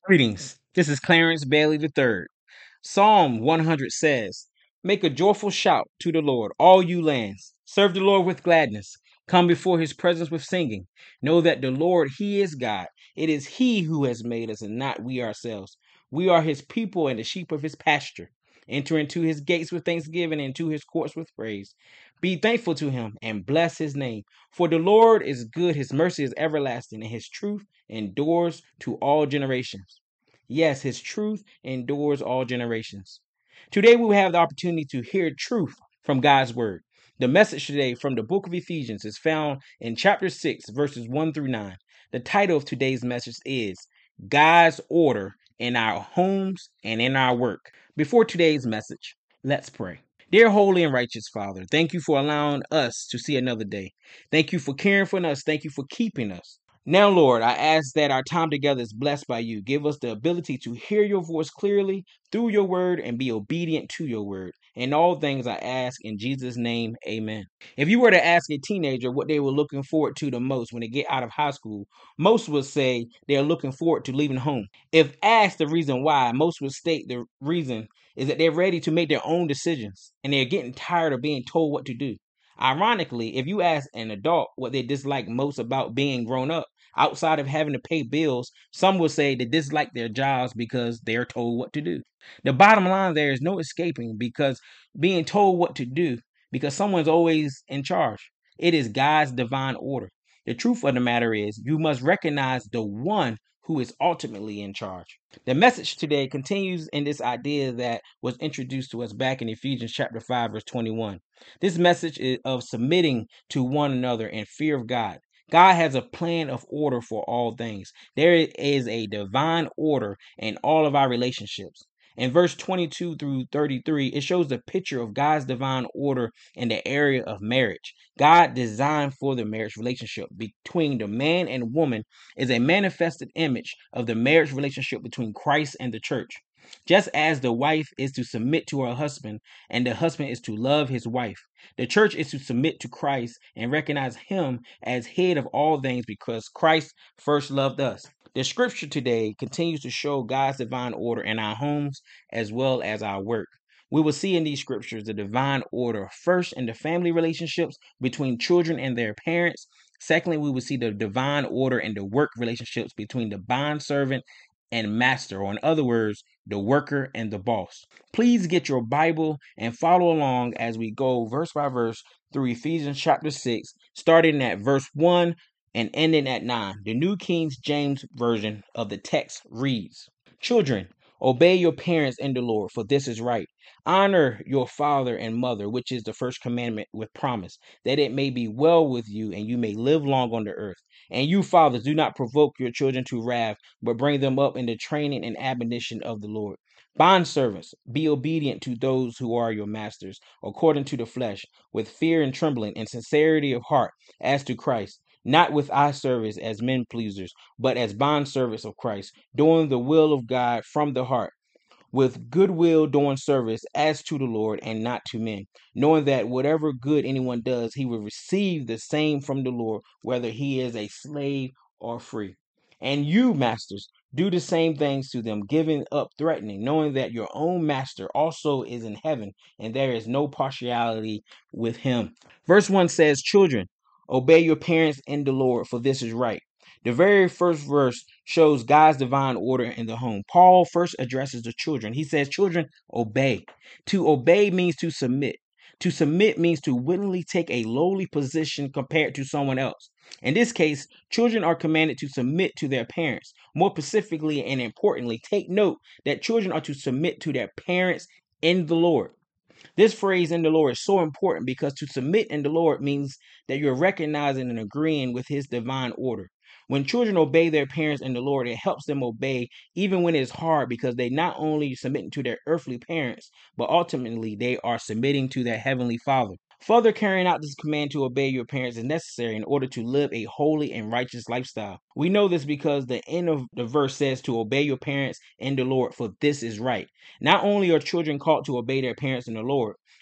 Greetings. This is Clarence Bailey III. Psalm 100 says, "Make a joyful shout to the Lord, all you lands. Serve the Lord with gladness. Come before his presence with singing. Know that the Lord, he is God. It is he who has made us and not we ourselves. We are his people and the sheep of his pasture. Enter into his gates with thanksgiving and into his courts with praise. Be thankful to him and bless his name. For the Lord is good, his mercy is everlasting, and his truth endures to all generations." Yes, his truth endures all generations. Today we will have the opportunity to hear truth from God's word. The message today from the book of Ephesians is found in chapter 6, verses 1 through 9. The title of today's message is God's Order in Our Homes and in Our Work. Before today's message, let's pray. Dear holy and righteous Father, thank you for allowing us to see another day. Thank you for caring for us. Thank you for keeping us. Now, Lord, I ask that our time together is blessed by you. Give us the ability to hear your voice clearly through your word and be obedient to your word. In all things I ask in Jesus' name, amen. If you were to ask a teenager what they were looking forward to the most when they get out of high school, most would say they are looking forward to leaving home. If asked the reason why, most would state the reason is that they're ready to make their own decisions and they're getting tired of being told what to do. Ironically, if you ask an adult what they dislike most about being grown up, outside of having to pay bills, some will say they dislike their jobs because they're told what to do. The bottom line there is no escaping because being told what to do because someone's always in charge. It is God's divine order. The truth of the matter is you must recognize the one who is ultimately in charge. The message today continues in this idea that was introduced to us back in Ephesians chapter 5 verse 21. This message is of submitting to one another in fear of God. God has a plan of order for all things. There is a divine order in all of our relationships. In verse 22 through 33, it shows the picture of God's divine order in the area of marriage. God designed for the marriage relationship between the man and woman is a manifested image of the marriage relationship between Christ and the church. Just as the wife is to submit to her husband and the husband is to love his wife, the church is to submit to Christ and recognize him as head of all things because Christ first loved us. The scripture today continues to show God's divine order in our homes as well as our work. We will see in these scriptures the divine order first in the family relationships between children and their parents. Secondly, we will see the divine order in the work relationships between the bondservant and master, or in other words, the worker and the boss. Please get your Bible and follow along as we go verse by verse through Ephesians chapter 6, starting at verse 1 and ending at 9. The New King James Version of the text reads, "Children, obey your parents in the Lord, for this is right. Honor your father and mother, which is the first commandment with promise, that it may be well with you and you may live long on the earth. And you, fathers, do not provoke your children to wrath, but bring them up in the training and admonition of the Lord. Bondservants, be obedient to those who are your masters, according to the flesh, with fear and trembling and sincerity of heart, as to Christ, not with eye service as men pleasers, but as bondservants of Christ, doing the will of God from the heart, with goodwill doing service as to the Lord and not to men, knowing that whatever good anyone does, he will receive the same from the Lord, whether he is a slave or free. And you, masters, do the same things to them, giving up threatening, knowing that your own master also is in heaven, and there is no partiality with him." Verse 1 says, "Children, obey your parents in the Lord, for this is right." The very first verse shows God's divine order in the home. Paul first addresses the children. He says, "Children, obey." To obey means to submit. To submit means to willingly take a lowly position compared to someone else. In this case, children are commanded to submit to their parents. More specifically and importantly, take note that children are to submit to their parents in the Lord. This phrase in the Lord is so important because to submit in the Lord means that you're recognizing and agreeing with his divine order. When children obey their parents in the Lord, it helps them obey even when it's hard because they not only submitting to their earthly parents, but ultimately they are submitting to their heavenly Father. Further carrying out this command to obey your parents is necessary in order to live a holy and righteous lifestyle. We know this because the end of the verse says to obey your parents in the Lord, for this is right. Not only are children called to obey their parents in the Lord,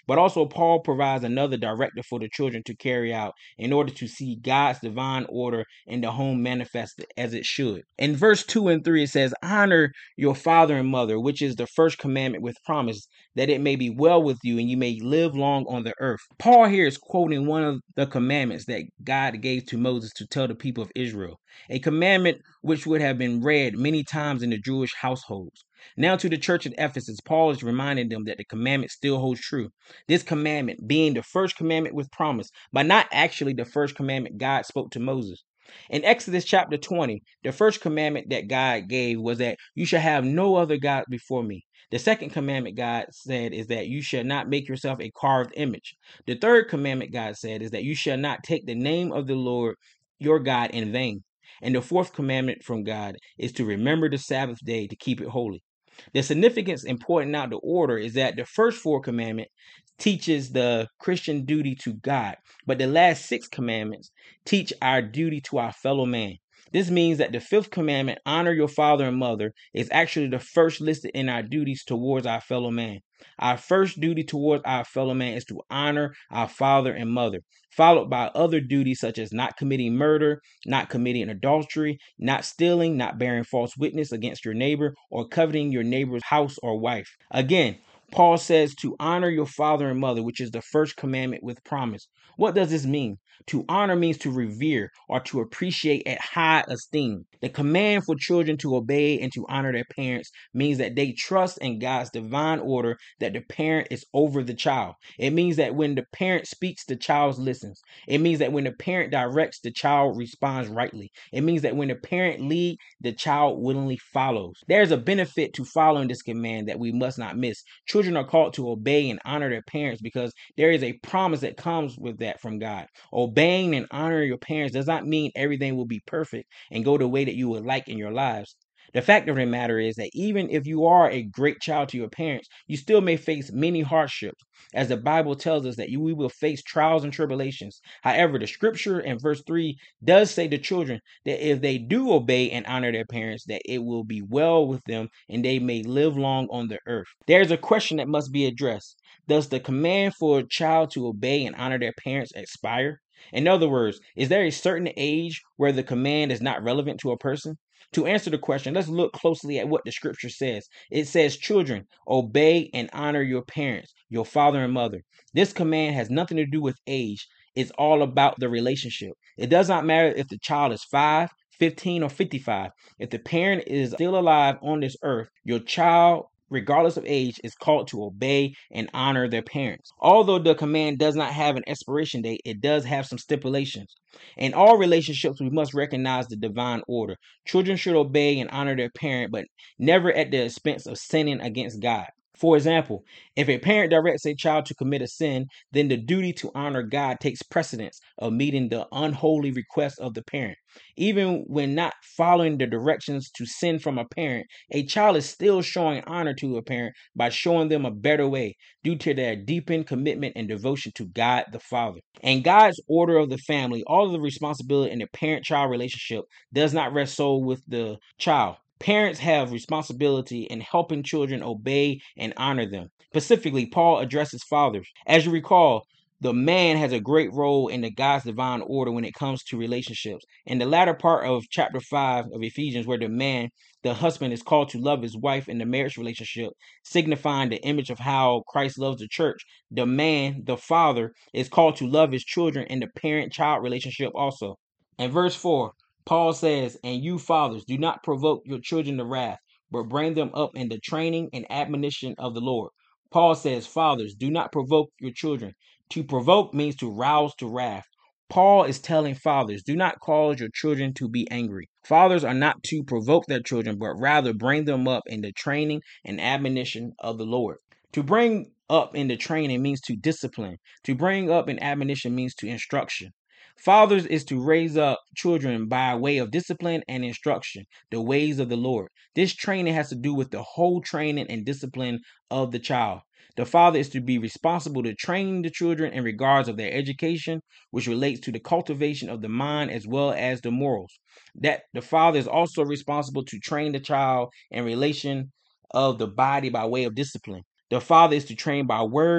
But also, Paul provides another directive for the children to carry out in order to see God's divine order in the home manifested as it should. In verse 2 and 3, it says, "Honor your father and mother, which is the first commandment with promise, that it may be well with you and you may live long on the earth." Paul here is quoting one of the commandments that God gave to Moses to tell the people of Israel, a commandment which would have been read many times in the Jewish households. Now, to the church at Ephesus, Paul is reminding them that the commandment still holds true. This commandment being the first commandment with promise, but not actually the first commandment God spoke to Moses. In Exodus chapter 20, the first commandment that God gave was that you shall have no other God before me. The second commandment God said is that you shall not make yourself a carved image. The third commandment God said is that you shall not take the name of the Lord your God in vain. And the fourth commandment from God is to remember the Sabbath day to keep it holy. The significance in pointing out the order is that the first four commandments teaches the Christian duty to God, but the last six commandments teach our duty to our fellow man. This means that the fifth commandment, honor your father and mother, is actually the first listed in our duties towards our fellow man. Our first duty towards our fellow man is to honor our father and mother, followed by other duties such as not committing murder, not committing adultery, not stealing, not bearing false witness against your neighbor, or coveting your neighbor's house or wife. Again, Paul says to honor your father and mother, which is the first commandment with promise. What does this mean? To honor means to revere or to appreciate at high esteem. The command for children to obey and to honor their parents means that they trust in God's divine order that the parent is over the child. It means that when the parent speaks, the child listens. It means that when the parent directs, the child responds rightly. It means that when the parent leads, the child willingly follows. There's a benefit to following this command that we must not miss. Children are called to obey and honor their parents because there is a promise that comes with that from God. Obeying and honoring your parents does not mean everything will be perfect and go the way that you would like in your lives. The fact of the matter is that even if you are a great child to your parents, you still may face many hardships, as the Bible tells us that we will face trials and tribulations. However, the scripture in verse 3 does say to children that if they do obey and honor their parents, that it will be well with them and they may live long on the earth. There's a question that must be addressed. Does the command for a child to obey and honor their parents expire? In other words, is there a certain age where the command is not relevant to a person? To answer the question, let's look closely at what the scripture says. It says, "Children, obey and honor your parents, your father and mother." This command has nothing to do with age. It's all about the relationship. It does not matter if the child is 5, 15, or 55. If the parent is still alive on this earth, your child, regardless of age, is called to obey and honor their parents. Although the command does not have an expiration date, it does have some stipulations. In all relationships, we must recognize the divine order. Children should obey and honor their parent, but never at the expense of sinning against God. For example, if a parent directs a child to commit a sin, then the duty to honor God takes precedence of meeting the unholy request of the parent. Even when not following the directions to sin from a parent, a child is still showing honor to a parent by showing them a better way due to their deepened commitment and devotion to God the Father. And God's order of the family, all of the responsibility in the parent-child relationship does not rest solely with the child. Parents have responsibility in helping children obey and honor them. Specifically, Paul addresses fathers. As you recall, the man has a great role in the God's divine order when it comes to relationships. In the latter part of chapter 5 of Ephesians, where the husband, is called to love his wife in the marriage relationship, signifying the image of how Christ loves the church, the man, the father, is called to love his children in the parent-child relationship also. In verse 4, Paul says, "And you fathers, do not provoke your children to wrath, but bring them up in the training and admonition of the Lord." Paul says, "Fathers, do not provoke your children." To provoke means to rouse to wrath. Paul is telling fathers, do not cause your children to be angry. Fathers are not to provoke their children, but rather bring them up in the training and admonition of the Lord. To bring up in the training means to discipline. To bring up in admonition means to instruction. Fathers is to raise up children by way of discipline and instruction, the ways of the Lord. This training has to do with the whole training and discipline of the child. The father is to be responsible to train the children in regards of their education, which relates to the cultivation of the mind as well as the morals. That the father is also responsible to train the child in relation of the body by way of discipline. The father is to train by word,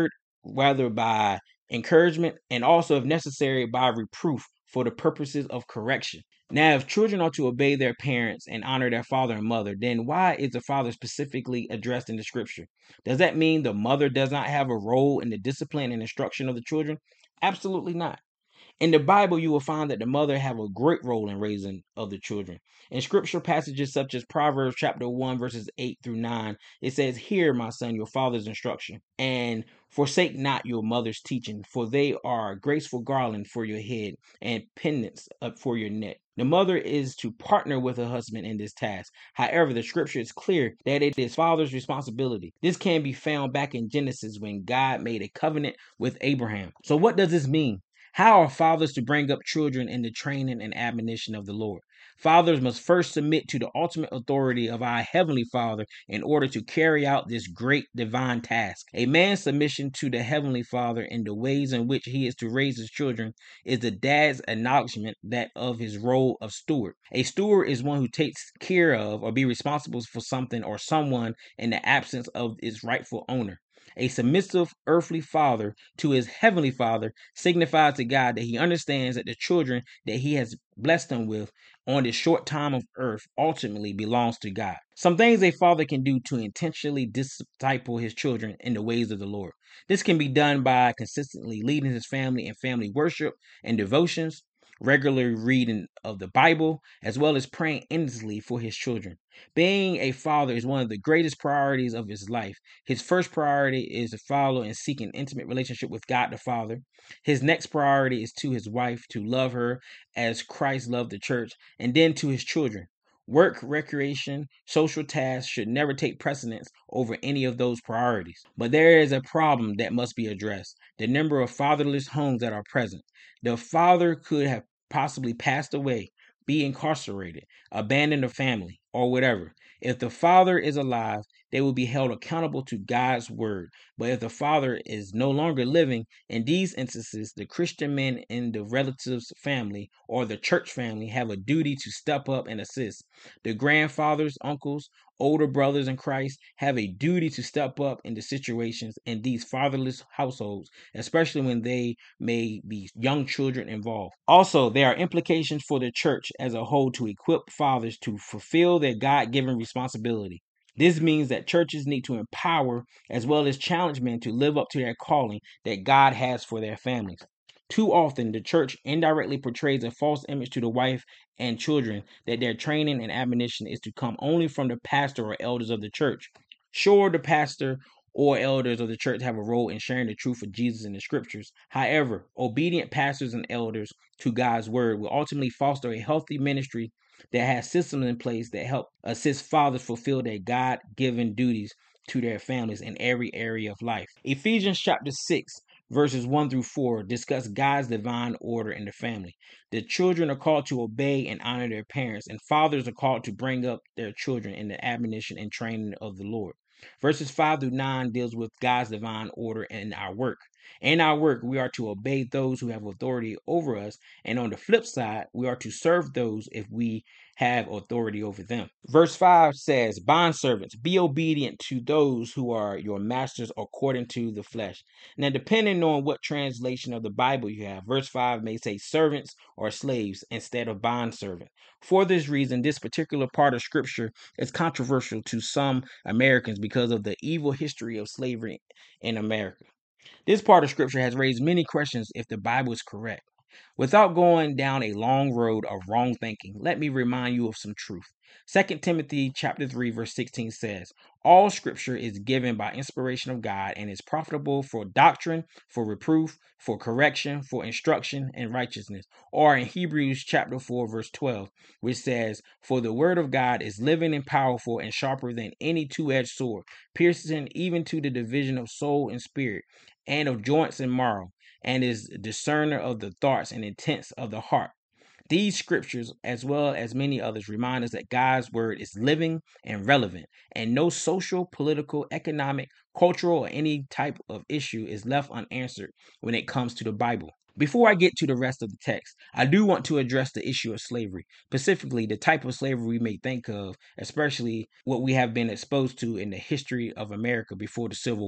whether by encouragement and also, if necessary, by reproof for the purposes of correction. Now, if children are to obey their parents and honor their father and mother, then why is the father specifically addressed in the scripture? Does that mean the mother does not have a role in the discipline and instruction of the children? Absolutely not. In the Bible, you will find that the mother have a great role in raising of the children. In scripture passages such as Proverbs chapter 1, verses 8 through 9, it says, "Hear, my son, your father's instruction, and forsake not your mother's teaching, for they are a graceful garland for your head and pendants up for your neck." The mother is to partner with her husband in this task. However, the scripture is clear that it is father's responsibility. This can be found back in Genesis when God made a covenant with Abraham. So what does this mean? How are fathers to bring up children in the training and admonition of the Lord? Fathers must first submit to the ultimate authority of our Heavenly Father in order to carry out this great divine task. A man's submission to the Heavenly Father in the ways in which he is to raise his children is the dad's acknowledgement that of his role of steward. A steward is one who takes care of or be responsible for something or someone in the absence of its rightful owner. A submissive earthly father to his heavenly father signifies to God that he understands that the children that he has blessed him with on this short time of earth ultimately belongs to God. Some things a father can do to intentionally disciple his children in the ways of the Lord. This can be done by consistently leading his family in family worship and devotions, regular reading of the Bible, as well as praying earnestly for his children. Being a father is one of the greatest priorities of his life. His first priority is to follow and seek an intimate relationship with God the Father. His next priority is to his wife, to love her as Christ loved the church, and then to his children. Work, recreation, social tasks should never take precedence over any of those priorities. But there is a problem that must be addressed: the number of fatherless homes that are present. The father could have possibly passed away, be incarcerated, abandon the family, or whatever. If the father is alive, they will be held accountable to God's word. But if the father is no longer living, in these instances, the Christian men in the relative's family or the church family have a duty to step up and assist. The grandfathers, uncles, older brothers in Christ have a duty to step up in the situations in these fatherless households, especially when they may be young children involved. Also, there are implications for the church as a whole to equip fathers to fulfill their God-given responsibility. This means that churches need to empower as well as challenge men to live up to their calling that God has for their families. Too often, the church indirectly portrays a false image to the wife and children that their training and admonition is to come only from the pastor or elders of the church. Sure, the pastor or elders of the church have a role in sharing the truth of Jesus in the scriptures. However, obedient pastors and elders to God's word will ultimately foster a healthy ministry that has systems in place that help assist fathers fulfill their God-given duties to their families in every area of life. Ephesians chapter 6 verses 1 through 4 discuss God's divine order in the family. The children are called to obey and honor their parents, and fathers are called to bring up their children in the admonition and training of the Lord. Verses 5 through 9 deals with God's divine order in our work. In our work, we are to obey those who have authority over us, and on the flip side, we are to serve those if we have authority over them. Verse 5 says, "Bondservants, be obedient to those who are your masters according to the flesh." Now, depending on what translation of the Bible you have, verse 5 may say servants or slaves instead of bondservant. For this reason, this particular part of scripture is controversial to some Americans because of the evil history of slavery in America. This part of scripture has raised many questions if the Bible is correct. Without going down a long road of wrong thinking, let me remind you of some truth. 2 Timothy chapter 3 verse 16 says, "All scripture is given by inspiration of God and is profitable for doctrine, for reproof, for correction, for instruction in righteousness." Or in Hebrews chapter 4 verse 12, which says, "For the word of God is living and powerful and sharper than any two-edged sword, piercing even to the division of soul and spirit, and of joints and marrow, and is discerner of the thoughts and intents of the heart." These scriptures, as well as many others, remind us that God's word is living and relevant, and no social, political, economic, cultural, or any type of issue is left unanswered when it comes to the Bible. Before I get to the rest of the text, I do want to address the issue of slavery, specifically the type of slavery we may think of, especially what we have been exposed to in the history of America before the Civil War.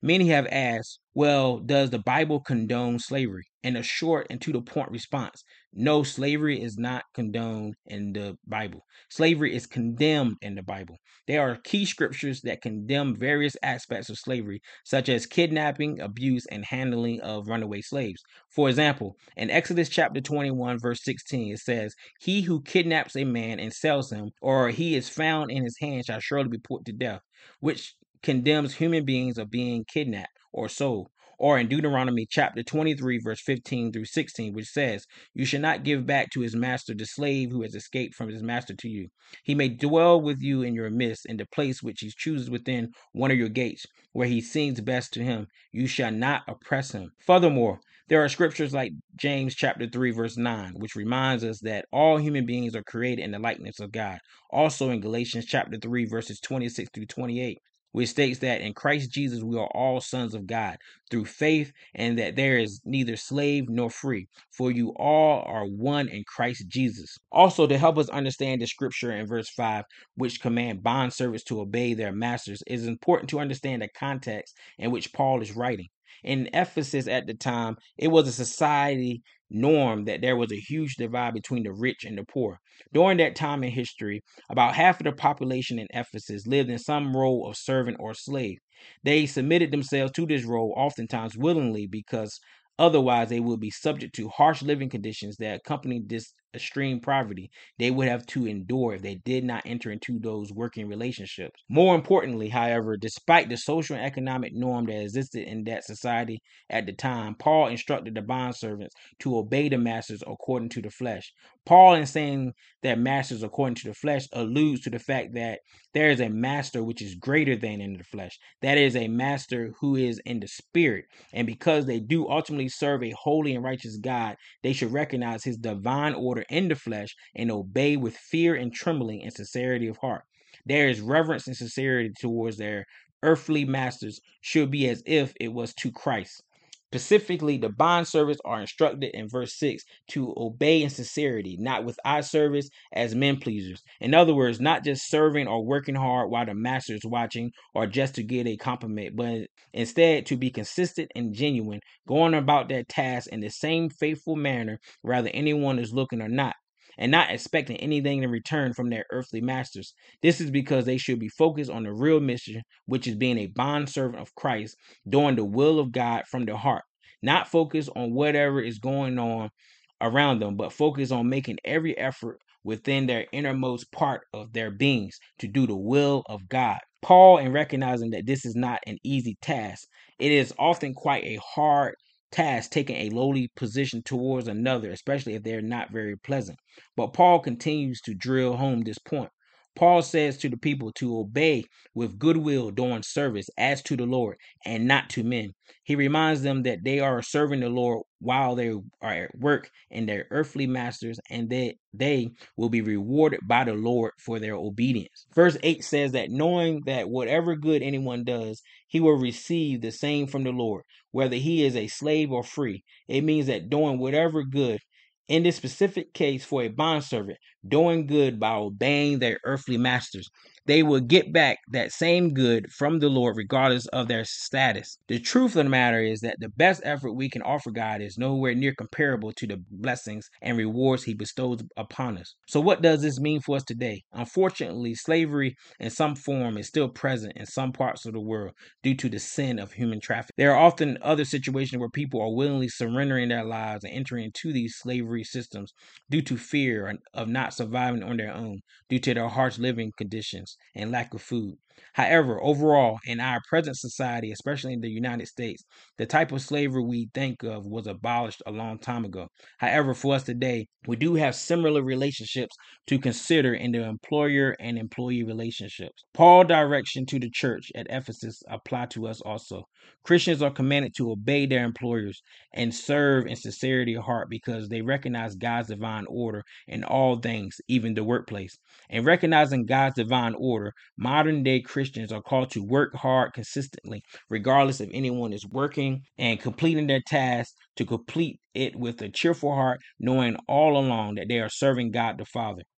Many have asked, well, does the Bible condone slavery? And a short and to the point response: no, slavery is not condoned in the Bible. Slavery is condemned in the Bible. There are key scriptures that condemn various aspects of slavery, such as kidnapping, abuse, and handling of runaway slaves. For example, in Exodus chapter 21, verse 16, it says, "He who kidnaps a man and sells him, or he is found in his hand, shall surely be put to death," which condemns human beings of being kidnapped or sold. Or in Deuteronomy chapter 23, verse 15 through 16, which says, "You should not give back to his master the slave who has escaped from his master to you. He may dwell with you in your midst, in the place which he chooses within one of your gates, where he seems best to him. You shall not oppress him." Furthermore, there are scriptures like James chapter 3, verse 9, which reminds us that all human beings are created in the likeness of God. Also in Galatians chapter 3, verses 26 through 28, which states that in Christ Jesus we are all sons of God through faith, and that there is neither slave nor free, for you all are one in Christ Jesus. Also, to help us understand the scripture in verse 5, which command bondservants to obey their masters, it is important to understand the context in which Paul is writing. In Ephesus at the time, it was a society norm that there was a huge divide between the rich and the poor. During that time in history, about half of the population in Ephesus lived in some role of servant or slave. They submitted themselves to this role oftentimes willingly, because otherwise they would be subject to harsh living conditions that accompanied this extreme poverty they would have to endure if they did not enter into those working relationships. More importantly, however, despite the social and economic norm that existed in that society at the time, Paul instructed the bondservants to obey the masters according to the flesh. Paul, in saying that masters according to the flesh, alludes to the fact that there is a master which is greater than in the flesh. That is a master who is in the spirit. And because they do ultimately serve a holy and righteous God, they should recognize his divine order in the flesh and obey with fear and trembling and sincerity of heart. There is reverence and sincerity towards their earthly masters, should be as if it was to Christ. Specifically, the bondservants are instructed in verse 6 to obey in sincerity, not with eye service as men pleasers. In other words, not just serving or working hard while the master is watching or just to get a compliment, but instead to be consistent and genuine, going about their task in the same faithful manner, whether anyone is looking or not, and not expecting anything in return from their earthly masters. This is because they should be focused on the real mission, which is being a bondservant of Christ, doing the will of God from the heart, not focus on whatever is going on around them, but focus on making every effort within their innermost part of their beings to do the will of God. Paul, in recognizing that this is not an easy task, it is often quite a hard task taking a lowly position towards another, especially if they're not very pleasant. But Paul continues to drill home this point. Paul says to the people to obey with goodwill during service as to the Lord and not to men. He reminds them that they are serving the Lord while they are at work in their earthly masters, and that they will be rewarded by the Lord for their obedience. Verse 8 says that knowing that whatever good anyone does, he will receive the same from the Lord, whether he is a slave or free. It means that doing whatever good, in this specific case for a bondservant, doing good by obeying their earthly masters, they will get back that same good from the Lord regardless of their status. The truth of the matter is that the best effort we can offer God is nowhere near comparable to the blessings and rewards he bestows upon us. So what does this mean for us today? Unfortunately, slavery in some form is still present in some parts of the world due to the sin of human trafficking. There are often other situations where people are willingly surrendering their lives and entering into these slavery systems due to fear of not surviving on their own, due to their harsh living conditions and lack of food. However, overall, in our present society, especially in the United States, the type of slavery we think of was abolished a long time ago. However, for us today, we do have similar relationships to consider in the employer and employee relationships. Paul's direction to the church at Ephesus apply to us also. Christians are commanded to obey their employers and serve in sincerity of heart because they recognize God's divine order in all things, even the workplace. And recognizing God's divine order, modern day Christians are called to work hard consistently, regardless if anyone is working and completing their task, to complete it with a cheerful heart, knowing all along that they are serving God the Father.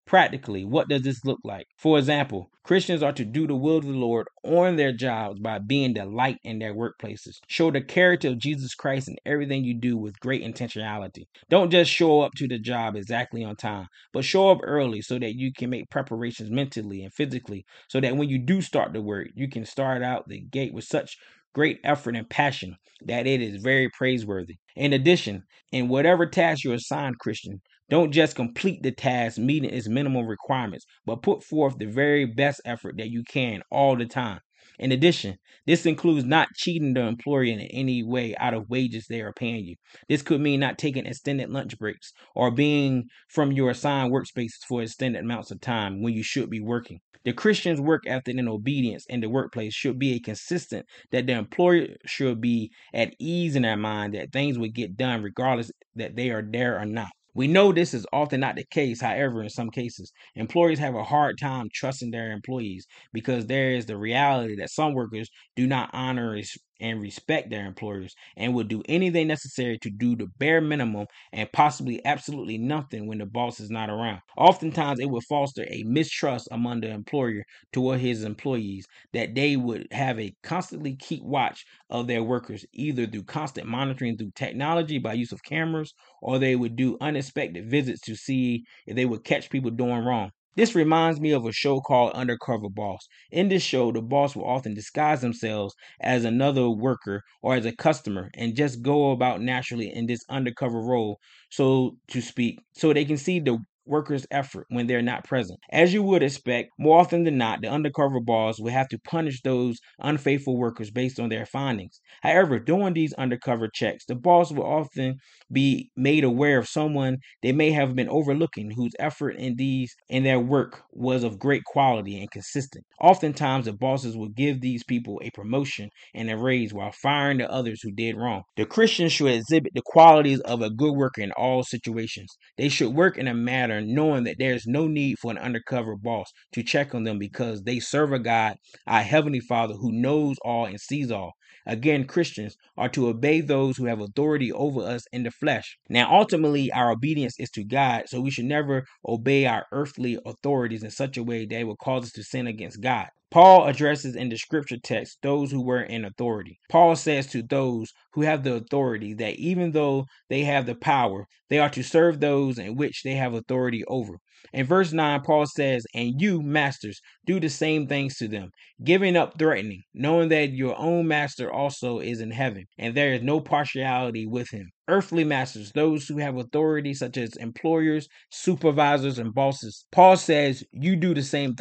Practically, what does this look like? For example, Christians are to do the will of the Lord on their jobs by being the light in their workplaces. Show the character of Jesus Christ in everything you do with great intentionality. Don't just show up to the job exactly on time, but show up early so that you can make preparations mentally and physically so that when you do start the work, you can start out the gate with such great effort and passion that it is very praiseworthy. In addition, in whatever task you're assigned, Christian, don't just complete the task meeting its minimum requirements, but put forth the very best effort that you can all the time. In addition, this includes not cheating the employer in any way out of wages they are paying you. This could mean not taking extended lunch breaks or being from your assigned workspaces for extended amounts of time when you should be working. The Christian's work ethic and obedience in the workplace should be a consistent that the employer should be at ease in their mind that things will get done regardless that they are there or not. We know this is often not the case. However, in some cases, employers have a hard time trusting their employees because there is the reality that some workers do not honor and respect their employers and will do anything necessary to do the bare minimum and possibly absolutely nothing when the boss is not around. Oftentimes, it will foster a mistrust among the employer toward his employees that they would have a constantly keep watch of their workers, either through constant monitoring through technology by use of cameras, or they would do unexpected visits to see if they would catch people doing wrong. This reminds me of a show called Undercover Boss. In this show, the boss will often disguise themselves as another worker or as a customer and just go about naturally in this undercover role, so to speak, so they can see the workers' effort when they're not present. As you would expect, more often than not, the undercover boss will have to punish those unfaithful workers based on their findings. However, during these undercover checks, the boss will often be made aware of someone they may have been overlooking whose effort in their work was of great quality and consistent. Oftentimes the bosses will give these people a promotion and a raise while firing the others who did wrong. The Christians should exhibit the qualities of a good worker in all situations. They should work in a manner knowing that there is no need for an undercover boss to check on them because they serve a God, our Heavenly Father, who knows all and sees all. Again, Christians are to obey those who have authority over us in the flesh. Now, ultimately, our obedience is to God, so we should never obey our earthly authorities in such a way that it will cause us to sin against God. Paul addresses in the scripture text those who were in authority. Paul says to those who have the authority that even though they have the power, they are to serve those in which they have authority over. In verse 9, Paul says, "And you, masters, do the same things to them, giving up threatening, knowing that your own master also is in heaven, and there is no partiality with him." Earthly masters, those who have authority, such as employers, supervisors, and bosses. Paul says, you do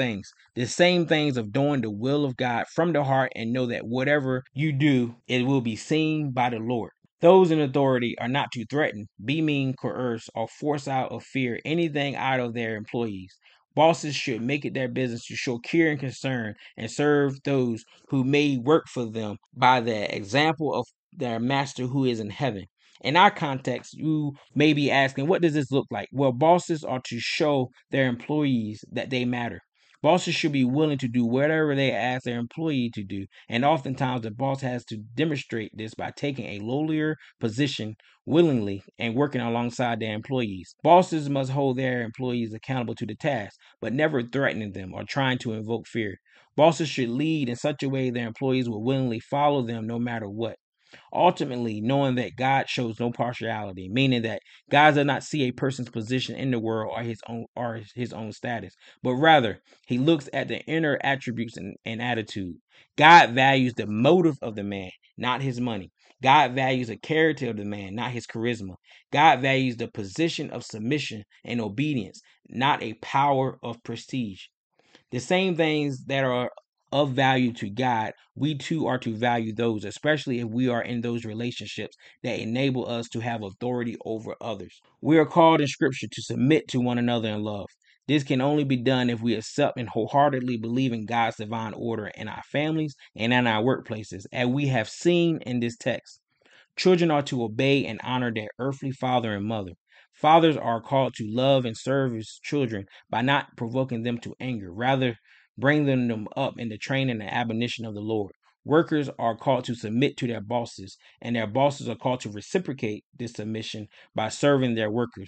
the same things of doing the will of God from the heart, and know that whatever you do, it will be seen by the Lord. Those in authority are not to threaten, be mean, coerce, or force out of fear anything out of their employees. Bosses should make it their business to show care and concern and serve those who may work for them by the example of their master who is in heaven. In our context, you may be asking, what does this look like? Well, bosses are to show their employees that they matter. Bosses should be willing to do whatever they ask their employee to do, and oftentimes the boss has to demonstrate this by taking a lowlier position willingly and working alongside their employees. Bosses must hold their employees accountable to the task, but never threatening them or trying to invoke fear. Bosses should lead in such a way their employees will willingly follow them no matter what. Ultimately, knowing that God shows no partiality, meaning that God does not see a person's position in the world or his own status, but rather he looks at the inner attributes and attitude. God values the motive of the man, not his money. God values the character of the man, not his charisma. God values the position of submission and obedience, not a power of prestige. The same things that are of value to God, we too are to value those, especially if we are in those relationships that enable us to have authority over others. We are called in Scripture to submit to one another in love. This can only be done if we accept and wholeheartedly believe in God's divine order in our families and in our workplaces, as we have seen in this text. Children are to obey and honor their earthly father and mother. Fathers are called to love and serve his children by not provoking them to anger, rather bringing them up in the training and admonition of the Lord. Workers are called to submit to their bosses, and their bosses are called to reciprocate this submission by serving their workers.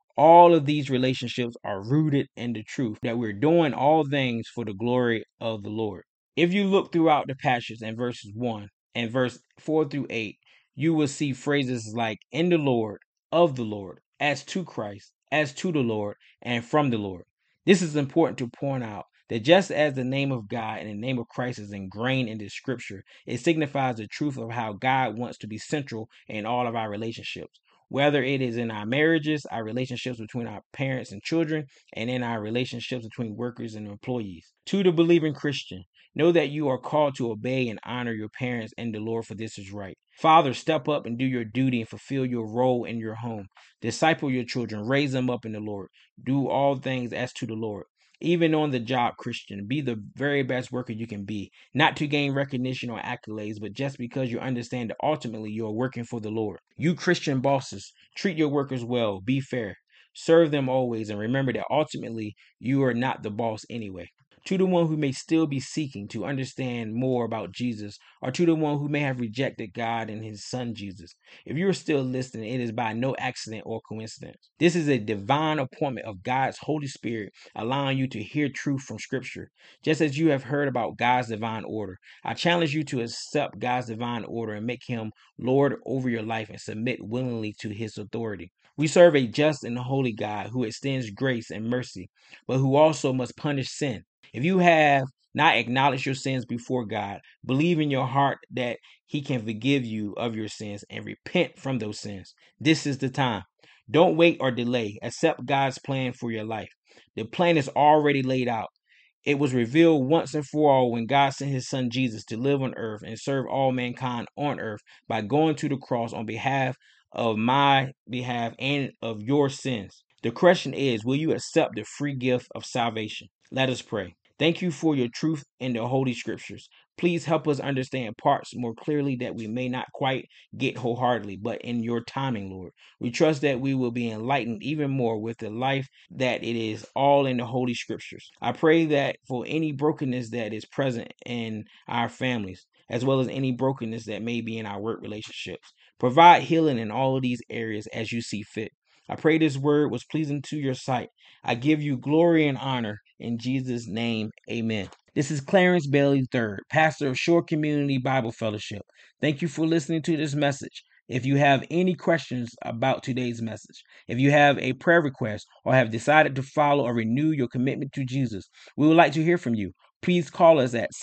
All of these relationships are rooted in the truth that we're doing all things for the glory of the Lord. If you look throughout the passage in verses 1 and verse 4 through 8, you will see phrases like in the Lord, of the Lord, as to Christ, as to the Lord, and from the Lord. This is important to point out that just as the name of God and the name of Christ is ingrained in this scripture, it signifies the truth of how God wants to be central in all of our relationships. Whether it is in our marriages, our relationships between our parents and children, and in our relationships between workers and employees. To the believing Christian, know that you are called to obey and honor your parents and the Lord, for this is right. Fathers, step up and do your duty and fulfill your role in your home. Disciple your children, raise them up in the Lord. Do all things as to the Lord. Even on the job, Christian, be the very best worker you can be, not to gain recognition or accolades, but just because you understand that ultimately you are working for the Lord. You Christian bosses, treat your workers well, be fair, serve them always, and remember that ultimately you are not the boss anyway. To the one who may still be seeking to understand more about Jesus, or to the one who may have rejected God and his son Jesus, if you are still listening, it is by no accident or coincidence. This is a divine appointment of God's Holy Spirit, allowing you to hear truth from Scripture. Just as you have heard about God's divine order, I challenge you to accept God's divine order and make him Lord over your life and submit willingly to his authority. We serve a just and holy God who extends grace and mercy, but who also must punish sin. If you have not acknowledged your sins before God, believe in your heart that he can forgive you of your sins and repent from those sins. This is the time. Don't wait or delay. Accept God's plan for your life. The plan is already laid out. It was revealed once and for all when God sent his son Jesus to live on earth and serve all mankind on earth by going to the cross on behalf of my behalf and of your sins. The question is, will you accept the free gift of salvation? Let us pray. Thank you for your truth in the Holy Scriptures. Please help us understand parts more clearly that we may not quite get wholeheartedly, but in your timing, Lord. We trust that we will be enlightened even more with the life that it is all in the Holy Scriptures. I pray that for any brokenness that is present in our families, as well as any brokenness that may be in our work relationships, provide healing in all of these areas as you see fit. I pray this word was pleasing to your sight. I give you glory and honor in Jesus' name. Amen. This is Clarence Bailey III, pastor of Shore Community Bible Fellowship. Thank you for listening to this message. If you have any questions about today's message, if you have a prayer request or have decided to follow or renew your commitment to Jesus, we would like to hear from you. Please call us at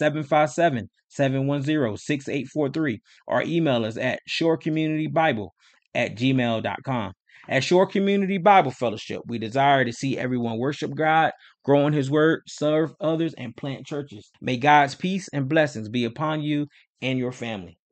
757-710-6843 or email us at shorecommunitybible@gmail.com. At Shore Community Bible Fellowship, we desire to see everyone worship God, grow in his word, serve others, and plant churches. May God's peace and blessings be upon you and your family.